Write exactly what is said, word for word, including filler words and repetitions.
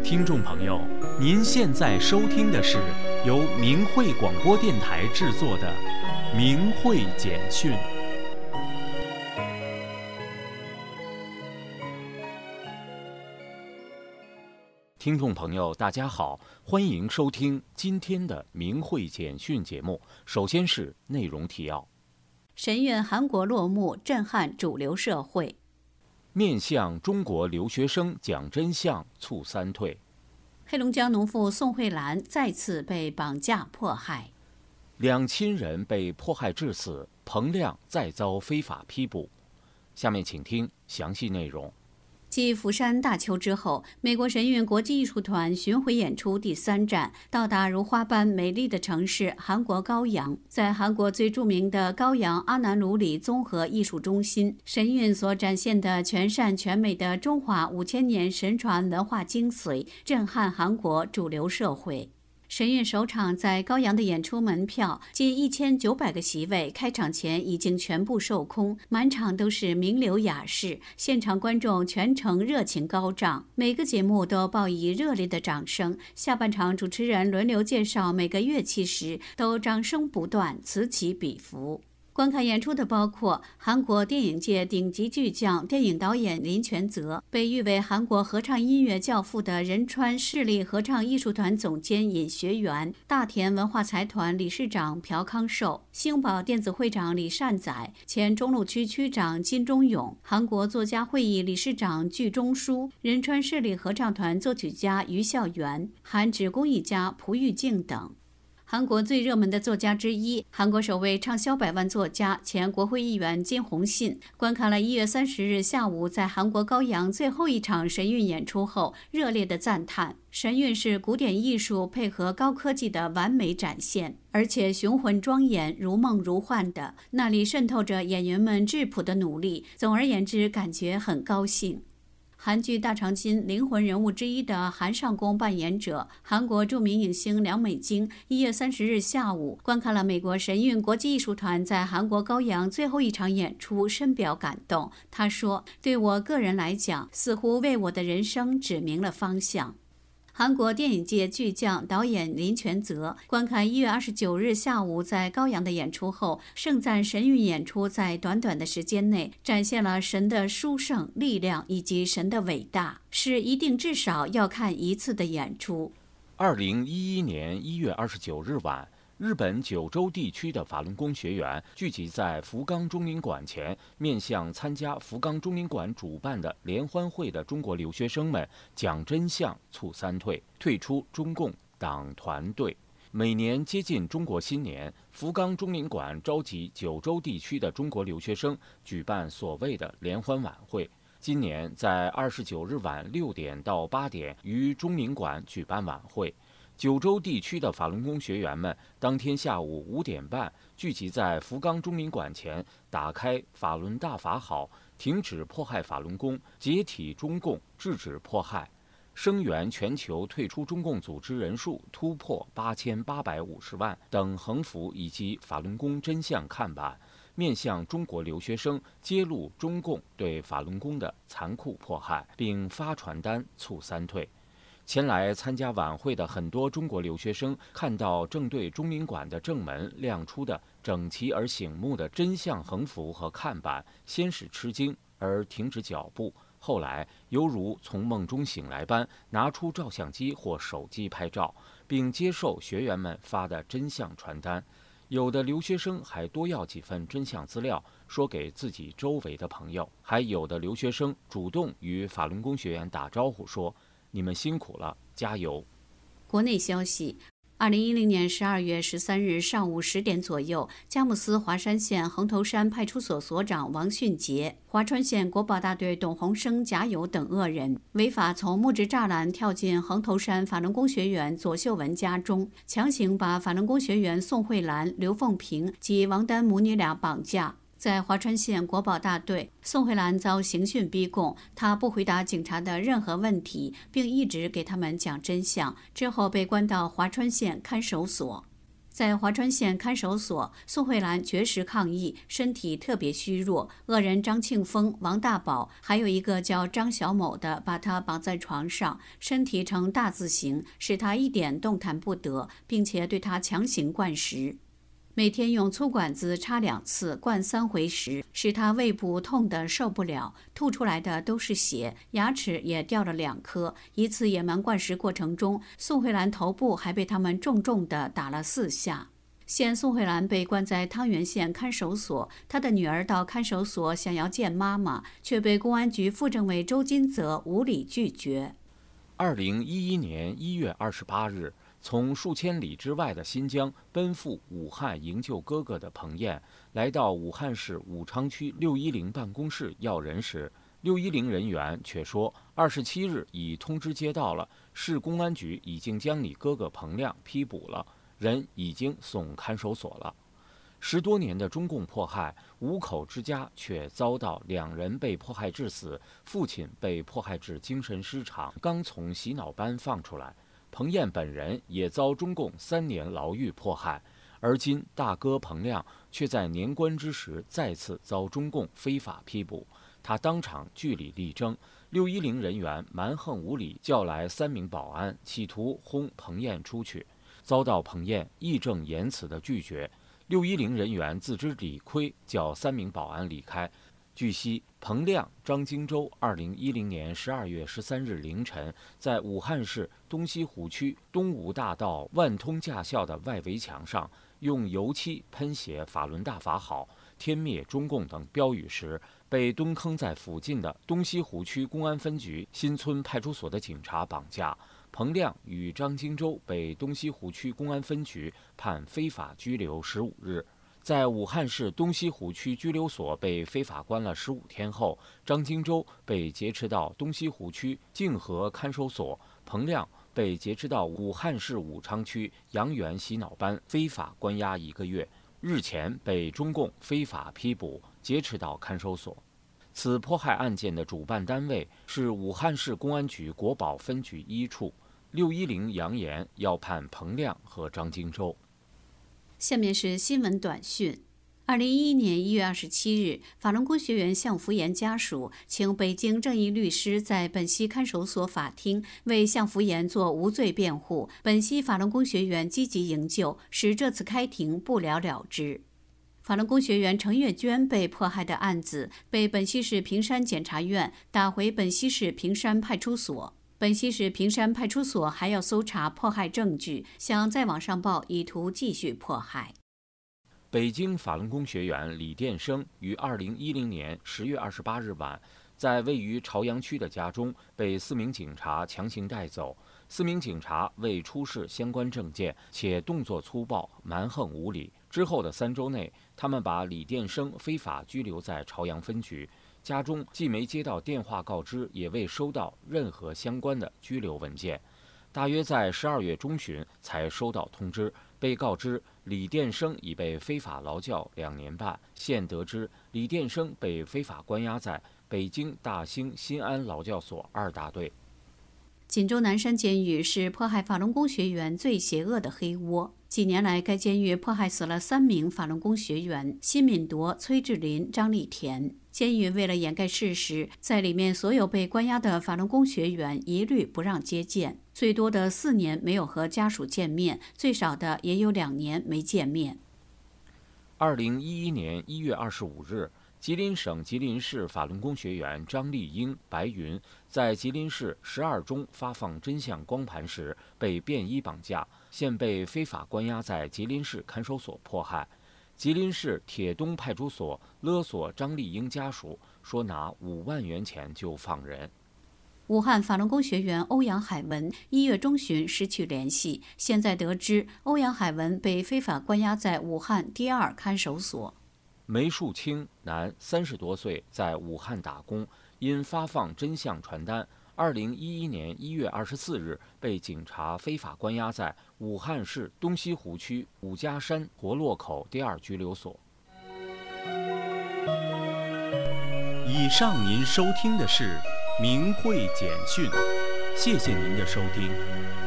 听众朋友，您现在收听的是由明慧广播电台制作的《明慧简讯》。听众朋友，大家好，欢迎收听今天的《明慧简讯》节目。首先是内容提要： 神韵韩国落幕，震撼主流社会。 面向中国留学生讲真相，促三退。 黑龙江农妇宋慧兰再次被绑架迫害。 两亲人被迫害致死，彭亮再遭非法批捕。下面请听详细内容。 继釜山大邱之后，美国神韵国际艺术团巡回演出第三站到达如花般美丽的城市韩国高阳。在韩国最著名的高阳阿南鲁里综合艺术中心，神韵所展现的全善全美的中华五千年神传文化精髓，震撼韩国主流社会。神韵首场在高阳的演出门票近一千九百个席位，开场前已经全部售空，满场都是名流雅士，现场观众全程热情高涨，每个节目都报以热烈的掌声。下半场主持人轮流介绍每个乐器时，都掌声不断，此起彼伏。观看演出的包括韩国电影界顶级巨匠、电影导演林权泽，被誉为韩国合唱音乐教父的仁川市立合唱艺术团总监尹学元，大田文化财团理事长朴康寿，星宝电子会长李善宰，前中路区区长金钟勇，韩国作家会议理事长具中书，仁川市立合唱团作曲家于孝元，韩纸工艺家蒲玉静等。韩国最热门的作家之一，韩国首位畅销百万作家、前国会议员金弘信，观看了一月三十日下午在韩国高阳最后一场神韵演出后，热烈的赞叹：神韵是古典艺术配合高科技的完美展现，而且雄浑庄严、如梦如幻的，那里渗透着演员们质朴的努力。总而言之，感觉很高兴。韩剧《大长今》灵魂人物之一的韩尚宫扮演者、韩国著名影星梁美京，一月三十日下午观看了美国神韵国际艺术团在韩国高阳最后一场演出，深表感动。他说：“对我个人来讲，似乎为我的人生指明了方向。”韩国电影界巨匠导演林权泽观看一月二十九日下午在高阳的演出后，盛赞神韵演出在短短的时间内展现了神的殊胜力量以及神的伟大，是一定至少要看一次的演出。 二零一一年一月二十九日晚，日本九州地区的法轮功学员聚集在福冈中领馆前，面向参加福冈中领馆主办的联欢会的中国留学生们讲真相，促三退，退出中共党团队。每年接近中国新年，福冈中领馆召集九州地区的中国留学生举办所谓的联欢晚会。今年在二十九日晚六点到八点于中领馆举办晚会。九州地区的法轮功学员们当天下午五点半聚集在福冈中领馆前，打开法轮大法好，停止迫害法轮功，解体中共，制止迫害，声援全球退出中共组织人数突破八千八百五十万等横幅以及法轮功真相看板，面向中国留学生揭露中共对法轮功的残酷迫害，并发传单促三退。前来参加晚会的很多中国留学生看到正对中领馆的正门亮出的整齐而醒目的真相横幅和看板，先是吃惊而停止脚步，后来犹如从梦中醒来般拿出照相机或手机拍照，并接受学员们发的真相传单。有的留学生还多要几份真相资料，说给自己周围的朋友。还有的留学生主动与法轮功学员打招呼，说：“你们辛苦了，加油。” 国内消息：二零一零年十二月十三日上午十点左右，佳木斯华山县横头山派出所所长王迅杰、华川县国保大队董洪生、贾友等恶人违法从木质栅栏跳进横头山法轮功学员左秀文家中，强行把法轮功学员宋慧兰、刘凤平及王丹母女俩绑架。在华川县国保大队，宋慧兰遭刑讯逼供，她不回答警察的任何问题，并一直给他们讲真相，之后被关到华川县看守所。 在华川县看守所，宋慧兰绝食抗议，身体特别虚弱。恶人张庆峰、王大宝，还有一个叫张小某的，把她绑在床上，身体呈大字形，使她一点动弹不得，并且对她强行灌食。每天用粗管子插两次，灌三回时，使他胃部痛得受不了，吐出来的都是血，牙齿也掉了两颗。一次野蛮灌食过程中，宋慧兰头部还被他们重重地打了四下。现宋慧兰被关在汤原县看守所，她的女儿到看守所想要见妈妈，却被公安局副政委周金泽无理拒绝。 二零一一年一月二十八日。从数千里之外的新疆奔赴武汉营救哥哥的彭艳，来到武汉市武昌区六一零办公室要人时，六一零人员却说二十七日已通知接到了，市公安局已经将你哥哥彭亮批捕了，人已经送看守所了。十多年的中共迫害，五口之家却遭到两人被迫害致死，父亲被迫害致精神失常，刚从洗脑班放出来。彭艳本人也遭中共三年牢狱迫害，而今大哥彭亮却在年关之时再次遭中共非法批捕，他当场据理力争，六一零人员蛮横无理叫来三名保安，企图轰彭艳出去，遭到彭艳义正言辞的拒绝。六一零人员自知理亏，叫三名保安离开。据悉，彭亮、张金洲二零一零年十二月十三日凌晨，在武汉市东西湖区东吴大道万通驾校的外围墙上，用油漆喷写“法轮大法好，天灭中共”等标语时，被蹲坑在附近的东西湖区公安分局新村派出所的警察绑架。彭亮与张金洲被东西湖区公安分局判非法拘留十五日。在武汉市东西湖区拘留所被非法关了十五天后，张金洲被劫持到东西湖区静和看守所，彭亮被劫持到武汉市武昌区阳源洗脑班非法关押一个月，日前被中共非法批捕，劫持到看守所。此迫害案件的主办单位是武汉市公安局国保分局一处。六一零扬言要判彭亮和张金洲。 下面是新闻短讯。二零一一年一月二十七日，法轮功学员向福岩家属请北京正义律师在本溪看守所法庭为向福岩做无罪辩护。本溪法轮功学员积极营救，使这次开庭不了了之。法轮功学员程月娟被迫害的案子被本溪市平山检察院打回本溪市平山派出所。本溪市平山派出所还要搜查迫害证据，想再往上报，以图继续迫害。 北京法轮功学员李殿生于二零一零年十月二十八日晚，在位于朝阳区的家中被四名警察强行带走。四名警察未出示相关证件，且动作粗暴、蛮横无理。之后的三周内，他们把李殿生非法拘留在朝阳分局。家中既没接到电话告知，也未收到任何相关的拘留文件。大约在十二月中旬才收到通知，被告知李殿生已被非法劳教两年半。现得知李殿生被非法关押在北京大兴新安劳教所二大队。 锦州南山监狱是迫害法轮功学员最邪恶的黑窝。几年来，该监狱迫害死了三名法轮功学员：辛敏铎、崔志林、张立田。监狱为了掩盖事实，在里面所有被关押的法轮功学员一律不让接见，最多的四年没有和家属见面，最少的也有两年没见面。 二零一一年一月二十五日，吉林省吉林市法轮功学员张丽英、白云在吉林市十二中发放真相光盘时被便衣绑架，现被非法关押在吉林市看守所迫害。吉林市铁东派出所勒索张丽英家属，说拿五万元钱就放人。 武汉法轮功学员欧阳海文一月中旬失去联系，现在得知欧阳海文被非法关押在武汉第二看守所。 梅树清，男，三十多岁，在武汉打工，因发放真相传单，二零一一年一月二十四日被警察非法关押在武汉市东西湖区五家山活络口第二拘留所。 以上您收听的是明慧简讯，谢谢您的收听。